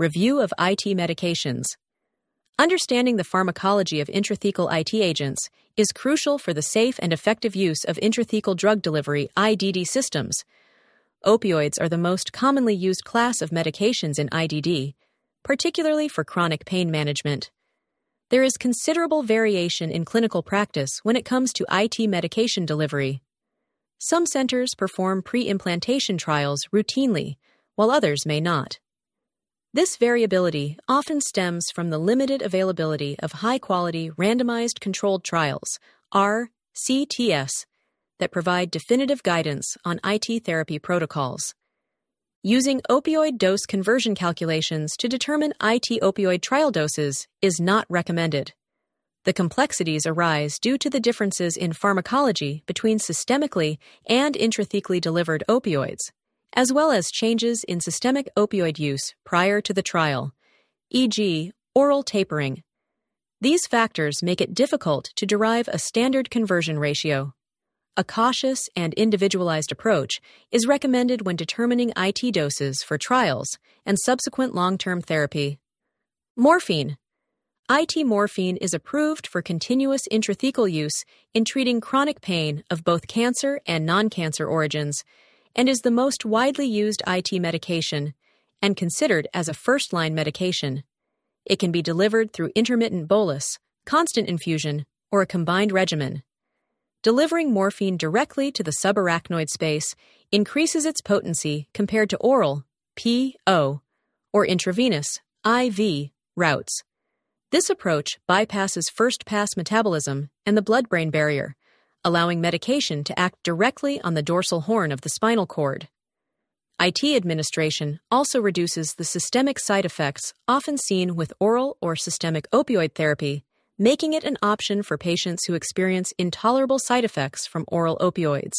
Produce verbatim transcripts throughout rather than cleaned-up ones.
Review of I T medications. Understanding the pharmacology of intrathecal I T agents is crucial for the safe and effective use of intrathecal drug delivery I D D systems. Opioids are the most commonly used class of medications in I D D, particularly for chronic pain management. There is considerable variation in clinical practice when it comes to I T medication delivery. Some centers perform pre-implantation trials routinely, while others may not. This variability often stems from the limited availability of high-quality randomized controlled trials, R C T S, that provide definitive guidance on I T therapy protocols. Using opioid dose conversion calculations to determine I T opioid trial doses is not recommended. The complexities arise due to the differences in pharmacology between systemically and intrathecally delivered opioids, as well as changes in systemic opioid use prior to the trial, for example, oral tapering. These factors make it difficult to derive a standard conversion ratio. A cautious and individualized approach is recommended when determining I T doses for trials and subsequent long-term therapy. Morphine. I T morphine is approved for continuous intrathecal use in treating chronic pain of both cancer and non-cancer origins, and is the most widely used I T medication and considered as a first-line medication. It can be delivered through intermittent bolus, constant infusion, or a combined regimen. Delivering morphine directly to the subarachnoid space increases its potency compared to oral, P O, or intravenous, I V, routes. This approach bypasses first-pass metabolism and the blood-brain barrier, allowing medication to act directly on the dorsal horn of the spinal cord. I T administration also reduces the systemic side effects often seen with oral or systemic opioid therapy, making it an option for patients who experience intolerable side effects from oral opioids.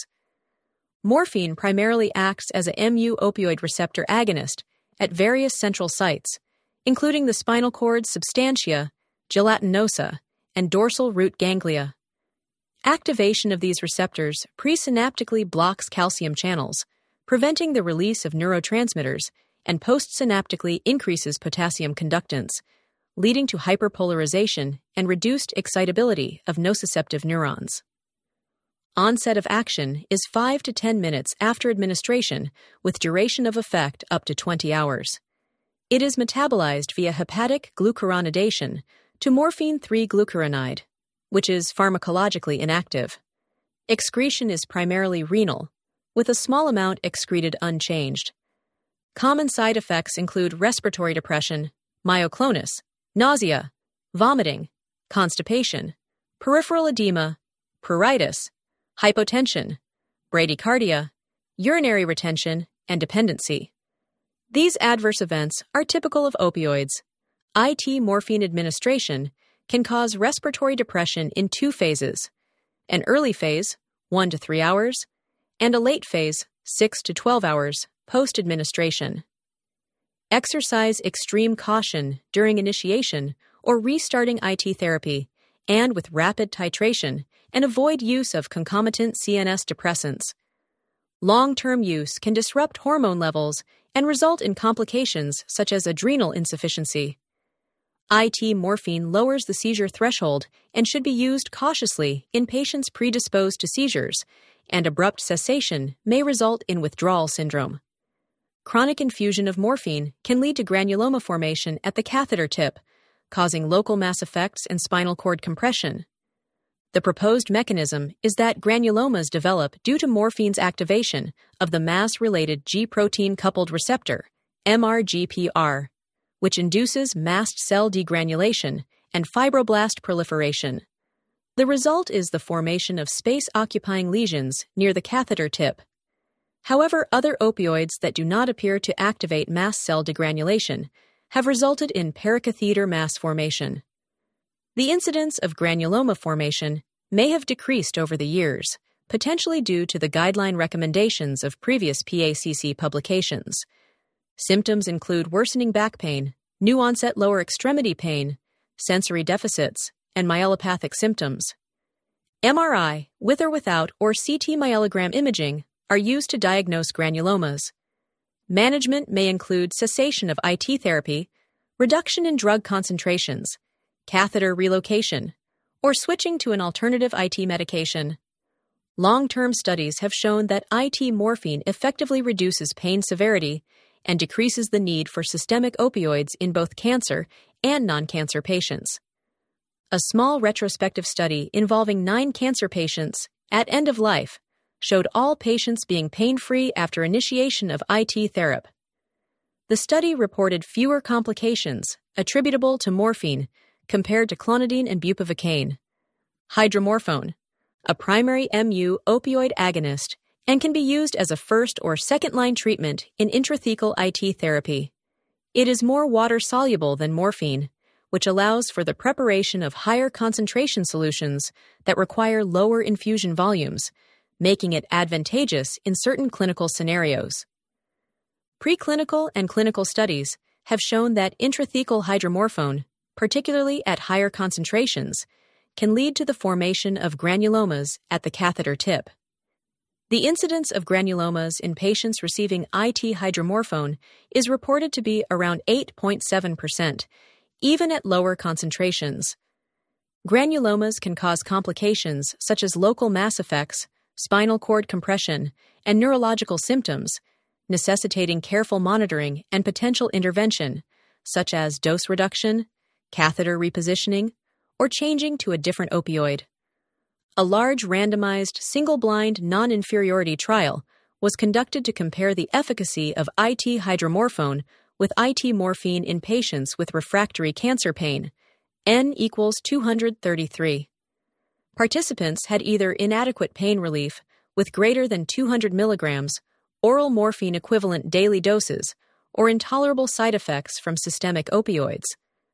Morphine primarily acts as a mu opioid receptor agonist at various central sites, including the spinal cord substantia, gelatinosa, and dorsal root ganglia. Activation of these receptors presynaptically blocks calcium channels, preventing the release of neurotransmitters, and postsynaptically increases potassium conductance, leading to hyperpolarization and reduced excitability of nociceptive neurons. Onset of action is five to ten minutes after administration, with duration of effect up to twenty hours. It is metabolized via hepatic glucuronidation to morphine three glucuronide, which is pharmacologically inactive. Excretion is primarily renal, with a small amount excreted unchanged. Common side effects include respiratory depression, myoclonus, nausea, vomiting, constipation, peripheral edema, pruritus, hypotension, bradycardia, urinary retention, and dependency. These adverse events are typical of opioids. I T morphine administration can cause respiratory depression in two phases: an early phase, one to three hours, and a late phase, six to twelve hours, post-administration. Exercise extreme caution during initiation or restarting I T therapy, and with rapid titration, and avoid use of concomitant C N S depressants. Long-term use can disrupt hormone levels and result in complications such as adrenal insufficiency. I T morphine lowers the seizure threshold and should be used cautiously in patients predisposed to seizures, and abrupt cessation may result in withdrawal syndrome. Chronic infusion of morphine can lead to granuloma formation at the catheter tip, causing local mass effects and spinal cord compression. The proposed mechanism is that granulomas develop due to morphine's activation of the mass-related G-protein coupled receptor, M R G P R, which induces mast cell degranulation and fibroblast proliferation. The result is the formation of space-occupying lesions near the catheter tip. However, other opioids that do not appear to activate mast cell degranulation have resulted in pericatheter mass formation. The incidence of granuloma formation may have decreased over the years, potentially due to the guideline recommendations of previous P A C C publications. Symptoms include worsening back pain, new-onset lower extremity pain, sensory deficits, and myelopathic symptoms. M R I, with or without, or C T myelogram imaging are used to diagnose granulomas. Management may include cessation of I T therapy, reduction in drug concentrations, catheter relocation, or switching to an alternative I T medication. Long-term studies have shown that I T morphine effectively reduces pain severity and decreases the need for systemic opioids in both cancer and non-cancer patients. A small retrospective study involving nine cancer patients at end of life showed all patients being pain-free after initiation of I T therapy. The study reported fewer complications attributable to morphine compared to clonidine and bupivacaine. Hydromorphone, a primary M U opioid agonist, and can be used as a first or second-line treatment in intrathecal I T therapy. It is more water-soluble than morphine, which allows for the preparation of higher concentration solutions that require lower infusion volumes, making it advantageous in certain clinical scenarios. Preclinical and clinical studies have shown that intrathecal hydromorphone, particularly at higher concentrations, can lead to the formation of granulomas at the catheter tip. The incidence of granulomas in patients receiving I T hydromorphone is reported to be around eight point seven percent, even at lower concentrations. Granulomas can cause complications such as local mass effects, spinal cord compression, and neurological symptoms, necessitating careful monitoring and potential intervention, such as dose reduction, catheter repositioning, or changing to a different opioid. A large randomized, single-blind, non-inferiority trial was conducted to compare the efficacy of I T hydromorphone with I T morphine in patients with refractory cancer pain, N equals two hundred thirty-three. Participants had either inadequate pain relief with greater than two hundred milligrams, oral morphine equivalent daily doses, or intolerable side effects from systemic opioids.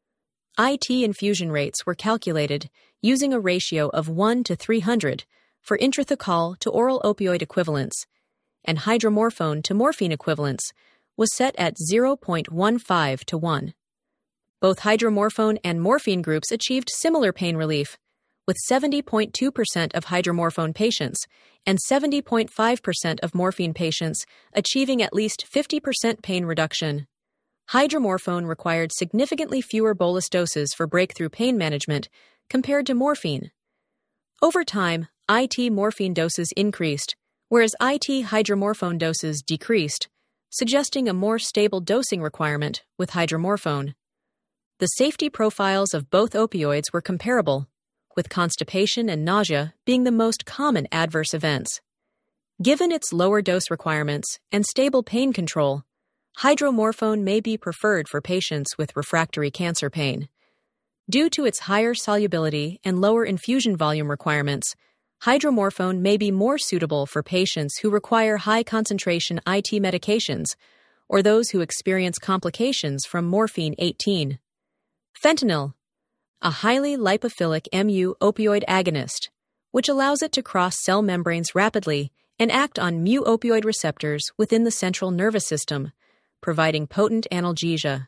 I T infusion rates were calculated using a ratio of one to three hundred for intrathecal to oral opioid equivalents, and hydromorphone to morphine equivalents was set at zero point one five to one. Both hydromorphone and morphine groups achieved similar pain relief, with seventy point two percent of hydromorphone patients and seventy point five percent of morphine patients achieving at least fifty percent pain reduction. Hydromorphone required significantly fewer bolus doses for breakthrough pain management compared to morphine. Over time, I T morphine doses increased, whereas I T hydromorphone doses decreased, suggesting a more stable dosing requirement with hydromorphone. The safety profiles of both opioids were comparable, with constipation and nausea being the most common adverse events. Given its lower dose requirements and stable pain control, hydromorphone may be preferred for patients with refractory cancer pain. Due to its higher solubility and lower infusion volume requirements, hydromorphone may be more suitable for patients who require high-concentration I T medications or those who experience complications from morphine eighteen. Fentanyl, a highly lipophilic M U opioid agonist, which allows it to cross cell membranes rapidly and act on mu-opioid receptors within the central nervous system, providing potent analgesia.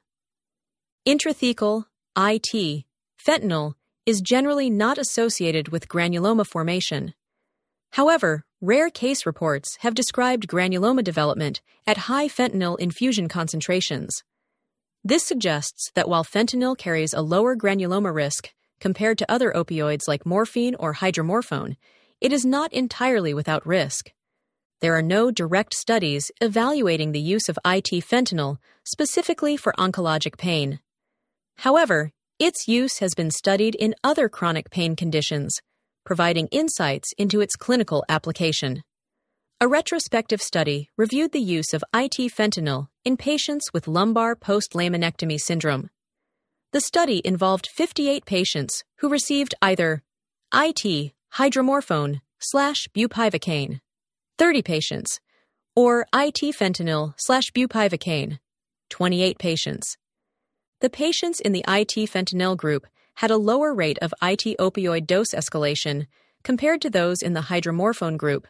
Intrathecal, I T, fentanyl is generally not associated with granuloma formation. However, rare case reports have described granuloma development at high fentanyl infusion concentrations. This suggests that while fentanyl carries a lower granuloma risk compared to other opioids like morphine or hydromorphone, it is not entirely without risk. There are no direct studies evaluating the use of I T fentanyl specifically for oncologic pain. However, its use has been studied in other chronic pain conditions, providing insights into its clinical application. A retrospective study reviewed the use of I T fentanyl in patients with lumbar post-laminectomy syndrome. The study involved fifty-eight patients who received either I T hydromorphone slash bupivacaine, thirty patients, or I T fentanyl slash bupivacaine, twenty-eight patients. The patients in the I T fentanyl group had a lower rate of I T opioid dose escalation compared to those in the hydromorphone group.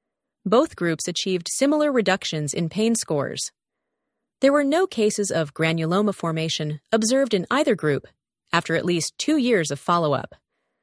Both groups achieved similar reductions in pain scores. There were no cases of granuloma formation observed in either group after at least two years of follow-up.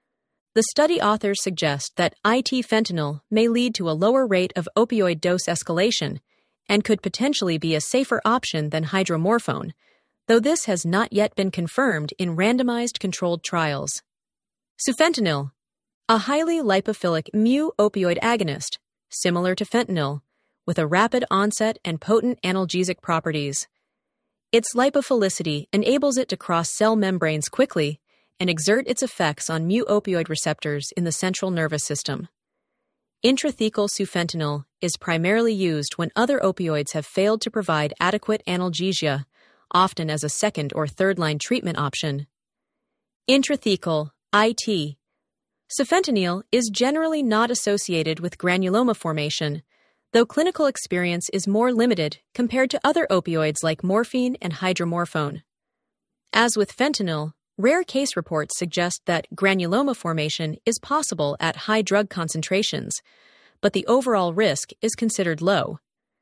The study authors suggest that I T fentanyl may lead to a lower rate of opioid dose escalation and could potentially be a safer option than hydromorphone, though this has not yet been confirmed in randomized controlled trials. Sufentanil, a highly lipophilic mu-opioid agonist, similar to fentanyl, with a rapid onset and potent analgesic properties. Its lipophilicity enables it to cross cell membranes quickly and exert its effects on mu-opioid receptors in the central nervous system. Intrathecal sufentanil is primarily used when other opioids have failed to provide adequate analgesia, often as a second or third-line treatment option. Intrathecal, I T. Sufentanil is generally not associated with granuloma formation, though clinical experience is more limited compared to other opioids like morphine and hydromorphone. As with fentanyl, rare case reports suggest that granuloma formation is possible at high drug concentrations, but the overall risk is considered low.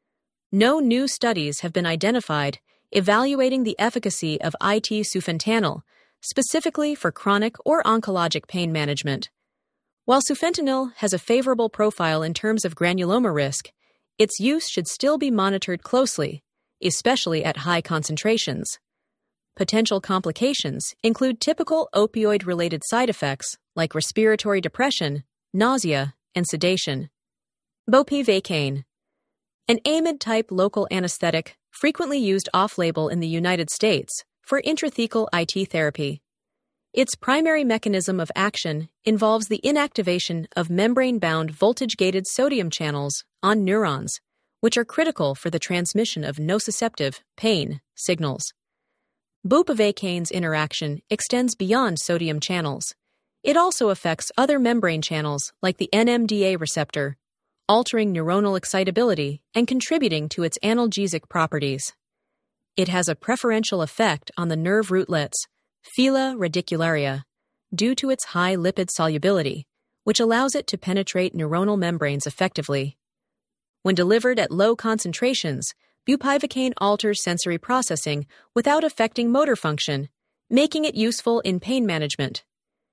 No new studies have been identified evaluating the efficacy of I T sufentanil, specifically for chronic or oncologic pain management. While sufentanil has a favorable profile in terms of granuloma risk, its use should still be monitored closely, especially at high concentrations. Potential complications include typical opioid-related side effects like respiratory depression, nausea, and sedation. Bupivacaine, an amide-type local anesthetic frequently used off-label in the United States for intrathecal I T therapy. Its primary mechanism of action involves the inactivation of membrane-bound voltage-gated sodium channels on neurons, which are critical for the transmission of nociceptive pain signals. Bupivacaine's interaction extends beyond sodium channels. It also affects other membrane channels like the N M D A receptor, altering neuronal excitability and contributing to its analgesic properties. It has a preferential effect on the nerve rootlets, fila radicularia, due to its high lipid solubility, which allows it to penetrate neuronal membranes effectively. When delivered at low concentrations, bupivacaine alters sensory processing without affecting motor function, making it useful in pain management.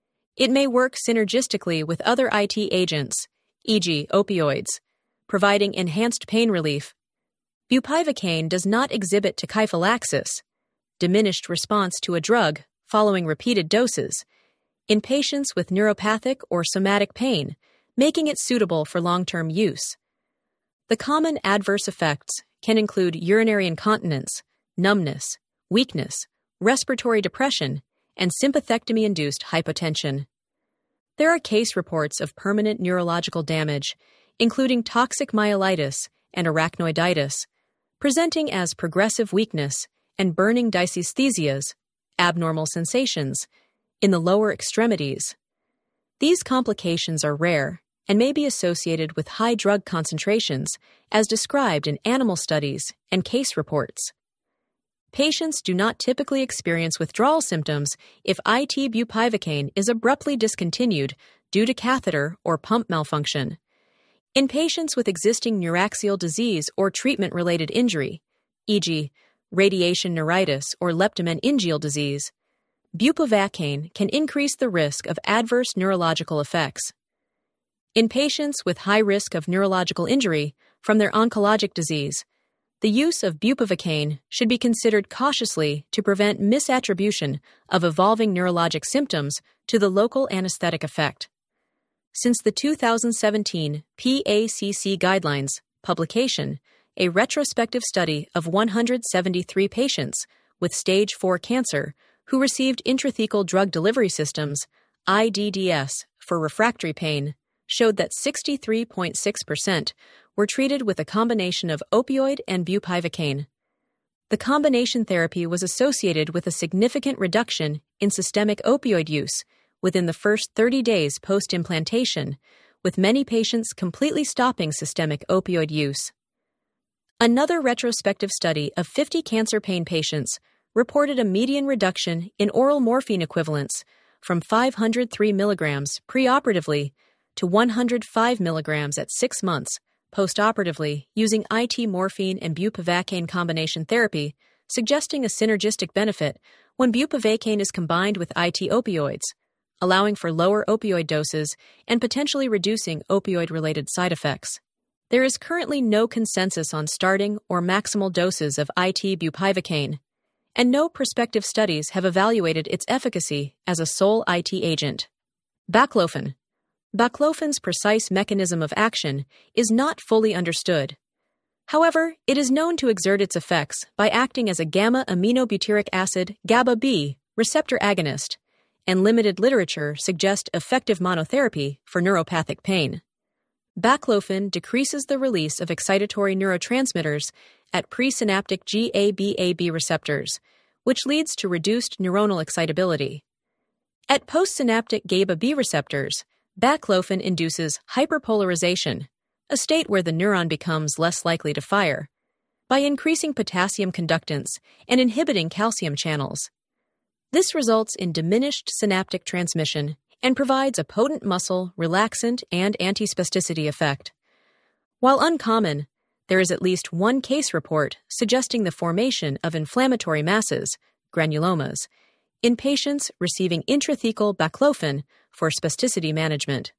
It may work synergistically with other I T agents, for example opioids, providing enhanced pain relief. Bupivacaine does not exhibit tachyphylaxis, diminished response to a drug following repeated doses, in patients with neuropathic or somatic pain, making it suitable for long-term use. The common adverse effects can include urinary incontinence, numbness, weakness, respiratory depression, and sympathectomy-induced hypotension. There are case reports of permanent neurological damage, including toxic myelitis and arachnoiditis, presenting as progressive weakness and burning dysesthesias, abnormal sensations, in the lower extremities. These complications are rare and may be associated with high drug concentrations, as described in animal studies and case reports. Patients do not typically experience withdrawal symptoms if I T bupivacaine is abruptly discontinued due to catheter or pump malfunction. In patients with existing neuraxial disease or treatment-related injury, for example, radiation neuritis or leptomeningeal disease, bupivacaine can increase the risk of adverse neurological effects. In patients with high risk of neurological injury from their oncologic disease, the use of bupivacaine should be considered cautiously to prevent misattribution of evolving neurologic symptoms to the local anesthetic effect. Since the two thousand seventeen P A C C Guidelines publication, a retrospective study of one hundred seventy-three patients with stage four cancer who received intrathecal drug delivery systems, I D D S, for refractory pain, showed that sixty-three point six percent were treated with a combination of opioid and bupivacaine. The combination therapy was associated with a significant reduction in systemic opioid use within the first thirty days post-implantation, with many patients completely stopping systemic opioid use. Another retrospective study of fifty cancer pain patients reported a median reduction in oral morphine equivalents from five hundred three milligrams preoperatively to one hundred five milligrams at six months postoperatively using I T morphine and bupivacaine combination therapy, suggesting a synergistic benefit when bupivacaine is combined with I T opioids, allowing for lower opioid doses and potentially reducing opioid-related side effects. There is currently no consensus on starting or maximal doses of I T bupivacaine, and no prospective studies have evaluated its efficacy as a sole I T agent. Baclofen. Baclofen's precise mechanism of action is not fully understood. However, it is known to exert its effects by acting as a gamma-aminobutyric acid GABA B receptor agonist, and limited literature suggests effective monotherapy for neuropathic pain. Baclofen decreases the release of excitatory neurotransmitters at presynaptic GABA-B receptors, which leads to reduced neuronal excitability. At postsynaptic GABA B receptors, baclofen induces hyperpolarization, a state where the neuron becomes less likely to fire, by increasing potassium conductance and inhibiting calcium channels. This results in diminished synaptic transmission and provides a potent muscle, relaxant, and antispasticity effect. While uncommon, there is at least one case report suggesting the formation of inflammatory masses, granulomas, in patients receiving intrathecal baclofen for spasticity management.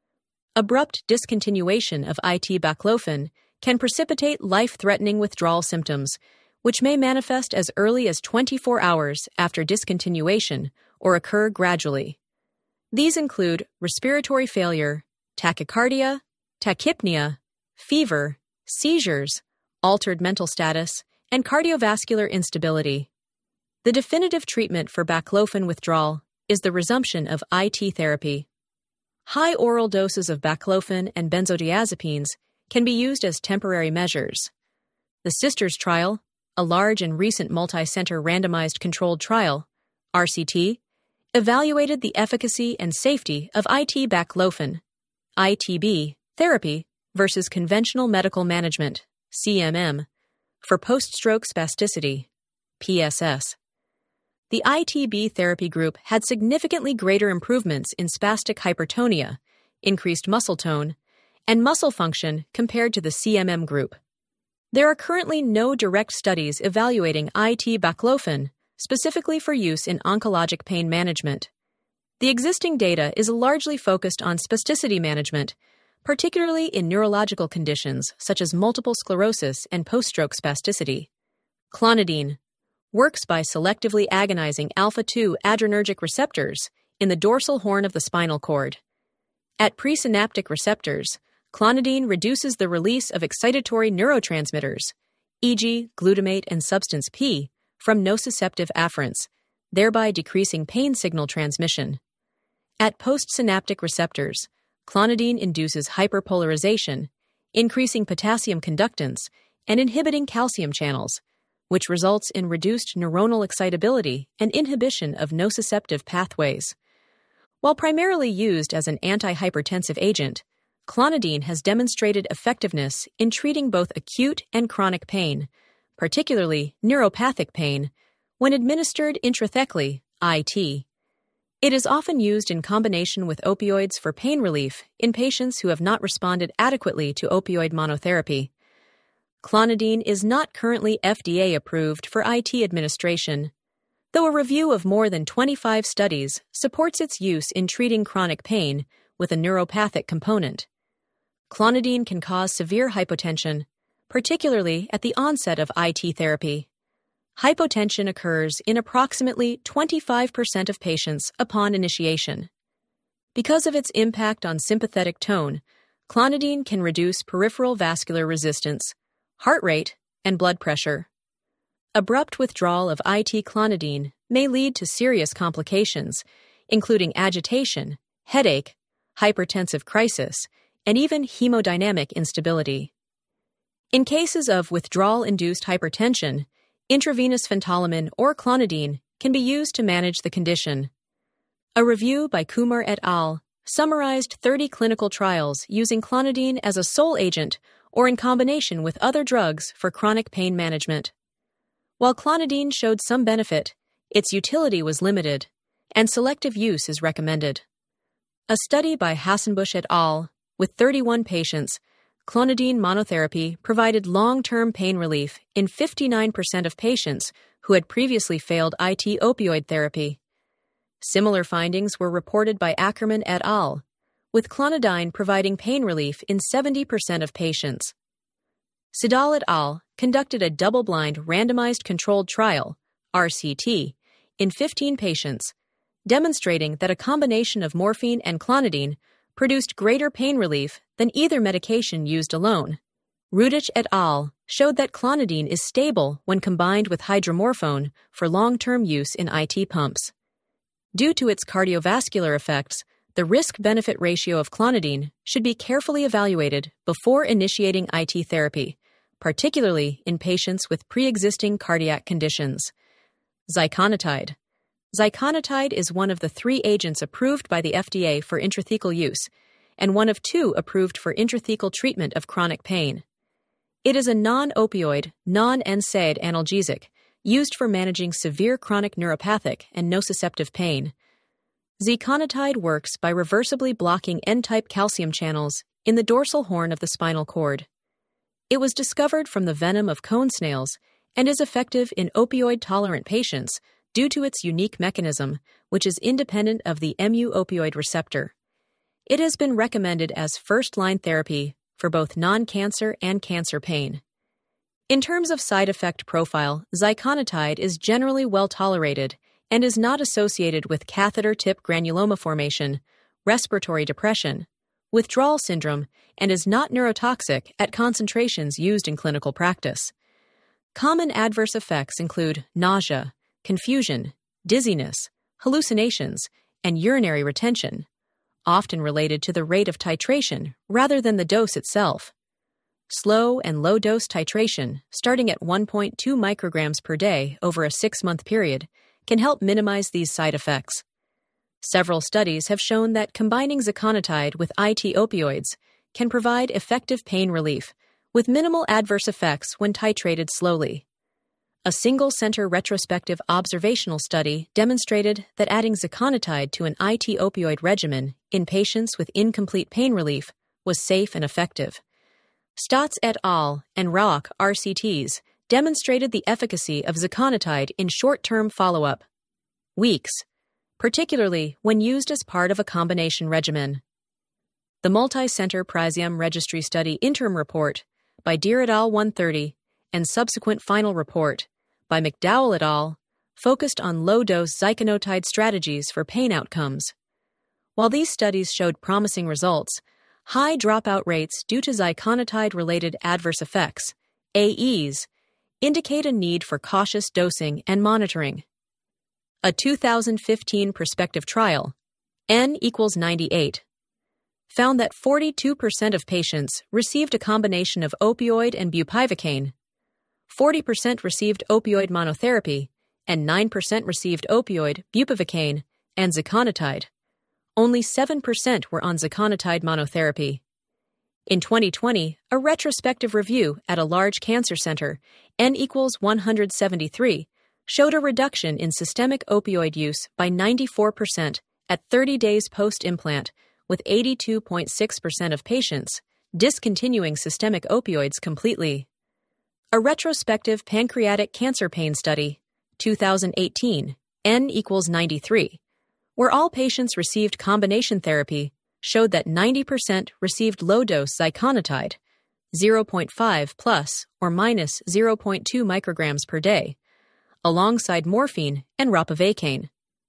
Abrupt discontinuation of I T baclofen can precipitate life-threatening withdrawal symptoms, which may manifest as early as twenty-four hours after discontinuation or occur gradually. These include respiratory failure, tachycardia, tachypnea, fever, seizures, altered mental status, and cardiovascular instability. The definitive treatment for baclofen withdrawal is the resumption of I T therapy. High oral doses of baclofen and benzodiazepines can be used as temporary measures. The SISTERS trial, a large and recent multi-center randomized controlled trial, R C T, evaluated the efficacy and safety of I T baclofen, I T B, therapy versus conventional medical management, C M M, for post-stroke spasticity, P S S. The I T B therapy group had significantly greater improvements in spastic hypertonia, increased muscle tone, and muscle function compared to the C M M group. There are currently no direct studies evaluating I T baclofen specifically for use in oncologic pain management. The existing data is largely focused on spasticity management, particularly in neurological conditions such as multiple sclerosis and post-stroke spasticity. Clonidine works by selectively agonizing alpha two adrenergic receptors in the dorsal horn of the spinal cord. At presynaptic receptors, clonidine reduces the release of excitatory neurotransmitters, for example glutamate and substance P, from nociceptive afferents, thereby decreasing pain signal transmission. At postsynaptic receptors, clonidine induces hyperpolarization, increasing potassium conductance and inhibiting calcium channels, which results in reduced neuronal excitability and inhibition of nociceptive pathways. While primarily used as an antihypertensive agent, clonidine has demonstrated effectiveness in treating both acute and chronic pain, particularly neuropathic pain, when administered intrathecally, I T. It is often used in combination with opioids for pain relief in patients who have not responded adequately to opioid monotherapy. Clonidine is not currently F D A approved for I T administration, though a review of more than twenty-five studies supports its use in treating chronic pain with a neuropathic component. Clonidine can cause severe hypotension, particularly at the onset of I T therapy. Hypotension occurs in approximately twenty-five percent of patients upon initiation. Because of its impact on sympathetic tone, clonidine can reduce peripheral vascular resistance, heart rate, and blood pressure. Abrupt withdrawal of I T clonidine may lead to serious complications, including agitation, headache, hypertensive crisis, and even hemodynamic instability. In cases of withdrawal-induced hypertension, intravenous phentolamine or clonidine can be used to manage the condition. A review by Kumar et al. Summarized thirty clinical trials using clonidine as a sole agent or in combination with other drugs for chronic pain management. While clonidine showed some benefit, its utility was limited, and selective use is recommended. A study by Hassenbusch et al. With thirty-one patients, clonidine monotherapy provided long-term pain relief in fifty-nine percent of patients who had previously failed I T opioid therapy. Similar findings were reported by Ackerman et al., with clonidine providing pain relief in seventy percent of patients. Siddal et al. Conducted a double-blind randomized controlled trial, R C T, in fifteen patients, demonstrating that a combination of morphine and clonidine produced greater pain relief than either medication used alone. Rudich et al. Showed that clonidine is stable when combined with hydromorphone for long-term use in I T pumps. Due to its cardiovascular effects, the risk-benefit ratio of clonidine should be carefully evaluated before initiating I T therapy, particularly in patients with pre-existing cardiac conditions. Ziconotide. Ziconotide is one of the three agents approved by the F D A for intrathecal use, and one of two approved for intrathecal treatment of chronic pain. It is a non-opioid, non-N SAID analgesic used for managing severe chronic neuropathic and nociceptive pain. Ziconotide works by reversibly blocking N-type calcium channels in the dorsal horn of the spinal cord. It was discovered from the venom of cone snails and is effective in opioid-tolerant patients due to its unique mechanism, which is independent of the mu-opioid receptor. It has been recommended as first-line therapy for both non-cancer and cancer pain. In terms of side effect profile, ziconotide is generally well tolerated and is not associated with catheter tip granuloma formation, respiratory depression, withdrawal syndrome, and is not neurotoxic at concentrations used in clinical practice. Common adverse effects include nausea, confusion, dizziness, hallucinations, and urinary retention, often related to the rate of titration rather than the dose itself. Slow and low-dose titration, starting at one point two micrograms per day over a six-month period, can help minimize these side effects. Several studies have shown that combining ziconotide with I T opioids can provide effective pain relief, with minimal adverse effects when titrated slowly. A single-center retrospective observational study demonstrated that adding ziconotide to an I T opioid regimen in patients with incomplete pain relief was safe and effective. Stotz et al. And Rauch R C Ts demonstrated the efficacy of ziconotide in short-term follow-up, weeks, particularly when used as part of a combination regimen. The Multi-Center Prasium Registry Study Interim Report by Deer et al. one thirty and subsequent final report by McDowell et al. Focused on low-dose ziconotide strategies for pain outcomes. While these studies showed promising results, high dropout rates due to ziconotide-related adverse effects, A Es, indicate a need for cautious dosing and monitoring. A two thousand fifteen prospective trial, N equals ninety-eight, found that forty-two percent of patients received a combination of opioid and bupivacaine, forty percent received opioid monotherapy, and nine percent received opioid, bupivacaine, and ziconotide. Only seven percent were on ziconotide monotherapy. In twenty twenty, a retrospective review at a large cancer center, N equals one hundred seventy-three, showed a reduction in systemic opioid use by ninety-four percent at thirty days post-implant, with eighty-two point six percent of patients discontinuing systemic opioids completely. A retrospective pancreatic cancer pain study, two thousand eighteen, N equals ninety-three, where all patients received combination therapy, showed that ninety percent received low-dose ziconotide, zero point five plus or minus zero point two micrograms per day, alongside morphine and ropivacaine.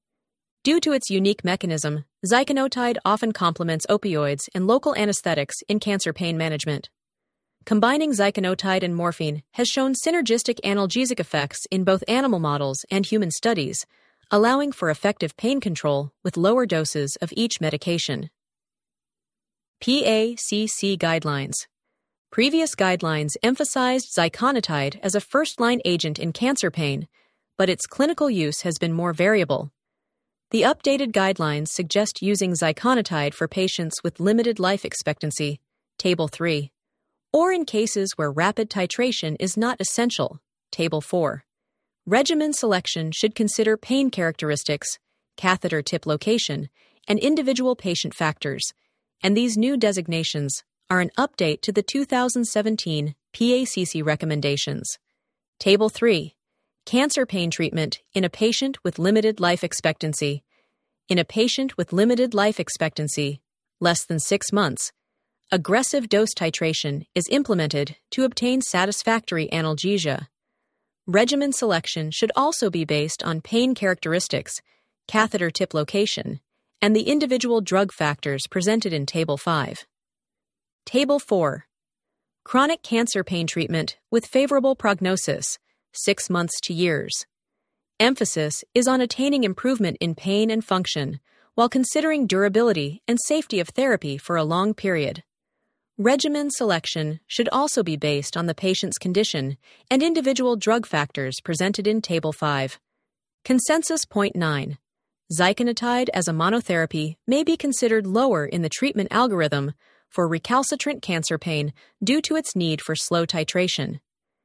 Due to its unique mechanism, ziconotide often complements opioids and local anesthetics in cancer pain management. Combining ziconotide and morphine has shown synergistic analgesic effects in both animal models and human studies, allowing for effective pain control with lower doses of each medication. P A C C Guidelines. Previous guidelines emphasized ziconotide as a first-line agent in cancer pain, but its clinical use has been more variable. The updated guidelines suggest using ziconotide for patients with limited life expectancy, Table three, or in cases where rapid titration is not essential, Table four. Regimen selection should consider pain characteristics, catheter tip location, and individual patient factors, and these new designations are an update to the two thousand seventeen P A C C recommendations. Table three. Cancer pain treatment in a patient with limited life expectancy. In a patient with limited life expectancy, less than six months, aggressive dose titration is implemented to obtain satisfactory analgesia. Regimen selection should also be based on pain characteristics, catheter tip location, and the individual drug factors presented in Table five. Table four. Chronic cancer pain treatment with favorable prognosis, six months to years. Emphasis is on attaining improvement in pain and function while considering durability and safety of therapy for a long period. Regimen selection should also be based on the patient's condition and individual drug factors presented in Table five. Consensus Point nine. Ziconotide as a monotherapy may be considered lower in the treatment algorithm for recalcitrant cancer pain due to its need for slow titration.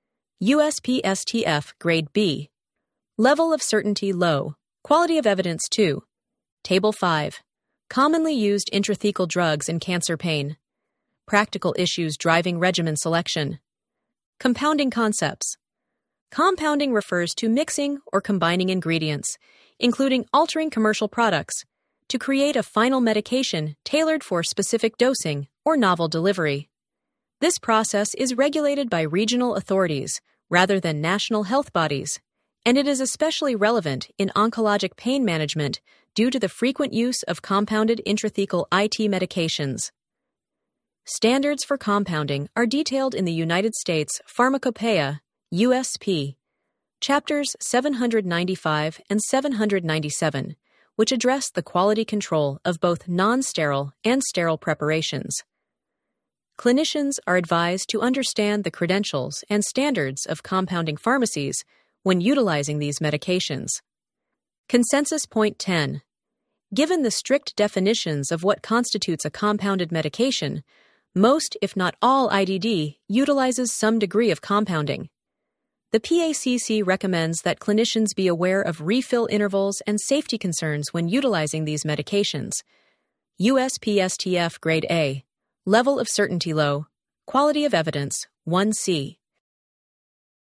U S P S T F Grade B. Level of certainty low. Quality of evidence two. Table five. Commonly used intrathecal drugs in cancer pain. Practical issues driving regimen selection. Compounding concepts. Compounding refers to mixing or combining ingredients, including altering commercial products, to create a final medication tailored for specific dosing or novel delivery. This process is regulated by regional authorities rather than national health bodies, and it is especially relevant in oncologic pain management due to the frequent use of compounded intrathecal I T medications. Standards for compounding are detailed in the United States Pharmacopeia, U S P, Chapters seven ninety-five and seven ninety-seven, which address the quality control of both non-sterile and sterile preparations. Clinicians are advised to understand the credentials and standards of compounding pharmacies when utilizing these medications. Consensus Point ten. Given the strict definitions of what constitutes a compounded medication, most, if not all, I D D utilizes some degree of compounding. The P A C C recommends that clinicians be aware of refill intervals and safety concerns when utilizing these medications. U S P S T F Grade A. Level of certainty low. Quality of evidence one C.